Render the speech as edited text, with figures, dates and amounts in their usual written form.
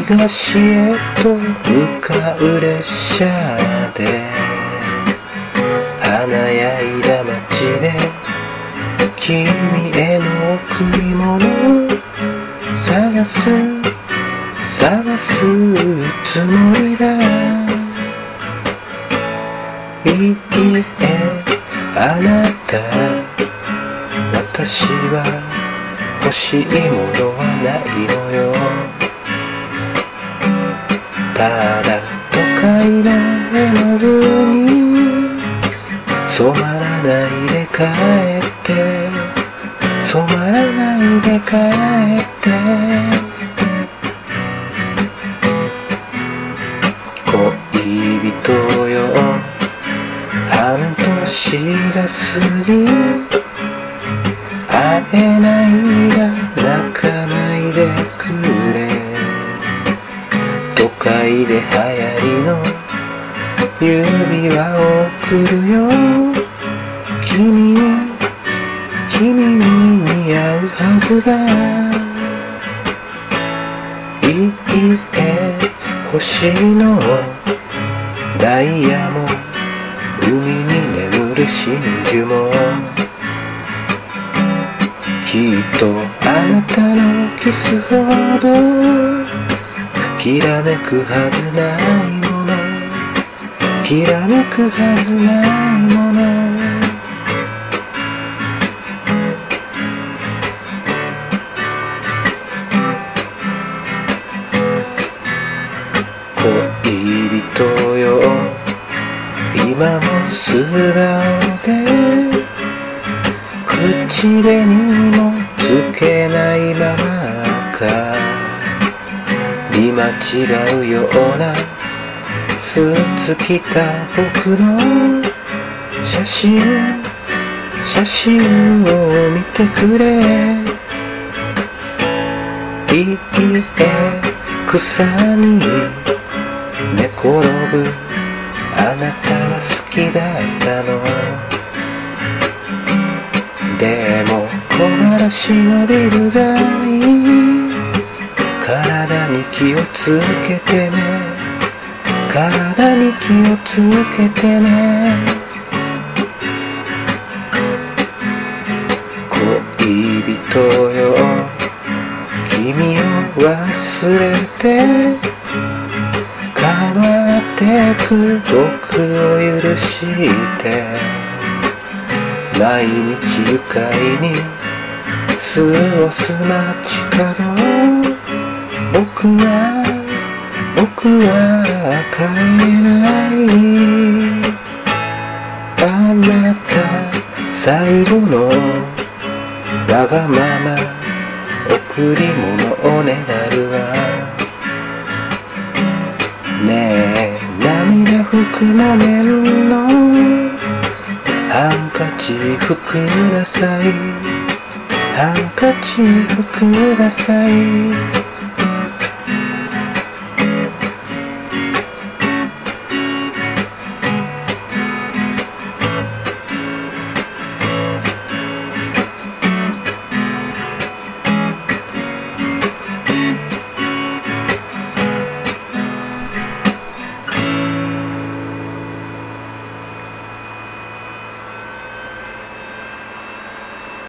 東へと向かう列車で華やいだ街で君への贈り物を探すつもりだ。いいえあなた、私は欲しいものはないのよ。ただ都会の絵の具に染まらないで帰って、染まらないで帰って、恋人よ、半年が過ぎ、会えないが泣かないでくれ。都会で流行りの指輪を贈るよ。君に似合うはずだ。いいえ星のダイヤも海に眠る真珠も、きっとあなたのキスほどきらめくはずないもの、きらめくはずないもの。恋人よ、今も素顔で口紅もつけないままか。見間違うようなスーツ着た僕の写真を見てくれ。いいえ草に寝転ぶあなたは好きだったの。でも木枯らしのビル街、体に気をつけてね、体に気をつけてね。恋人よ、君を忘れて変わってく僕を許して、毎日愉快に過ごす街角、僕は帰れない。あなた最後のわがまま贈り物をねだるわ。ねえ涙拭く木綿のハンカチ拭ください、ハンカチ拭ください。